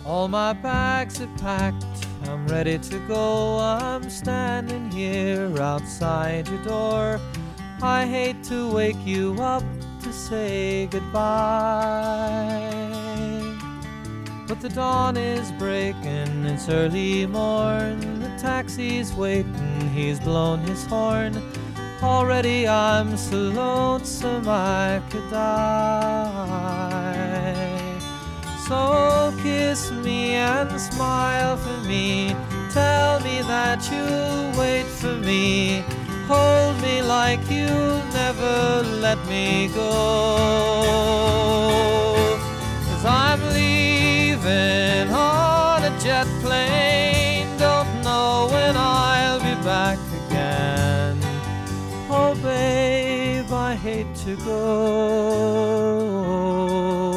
All my bags are packed, I'm ready to go. I'm standing here outside your door. I hate to wake you up to say goodbye, but the dawn is breaking, it's early morn. The taxi's waiting, he's blown his horn. Already I'm so lonesome I could die. So kiss me and smile for me. Tell me that you'll wait for me. Hold me like you'll never let me go. 'Cause I'm leaving on a jet plane. Don't know when I'll be back again. Oh babe, I hate to go.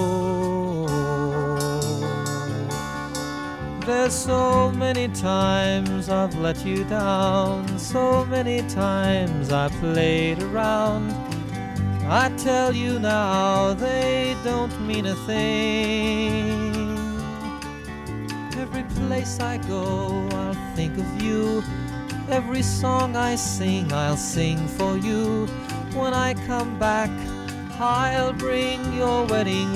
There's so many times I've let you down, so many times I played around. I tell you now, they don't mean a thing. Every place I go, I'll think of you. Every song I sing, I'll sing for you. When I come back, I'll bring your wedding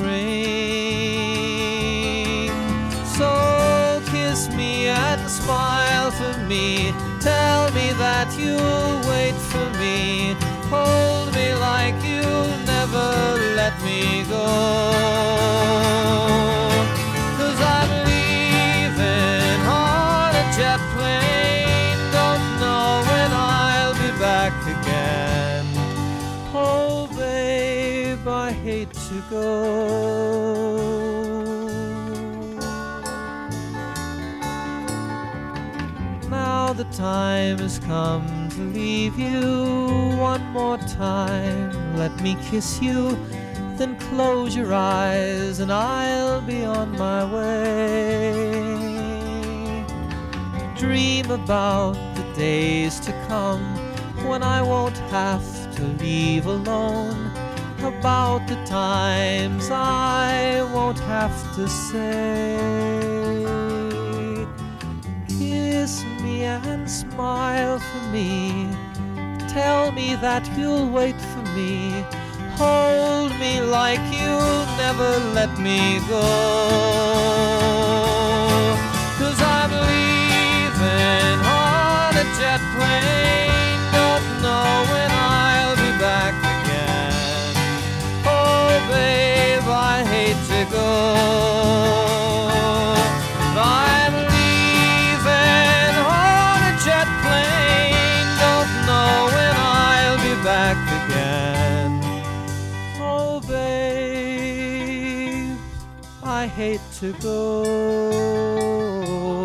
ring. So kiss me and smile for me. Tell me that you'll wait for me. Hold me like you'll never let me go. 'Cause I'm leaving on a jet plane. Don't know when I'll be back again. Oh babe, I hate to go. Now the time has come to leave you. One more time, let me kiss you. Then close your eyes and I'll be on my way. Dream about the days to come when I won't have to leave alone. About the times I won't have to say. Kiss me and smile for me. Tell me that you'll wait for me. Hold me like you'll never let me go. 'Cause I'm leaving on a jet plane. Don't know when I'll be back again. Oh babe, I hate to go. I'm leaving on a jet plane. Don't know when I'll be back again. Oh babe, I hate to go.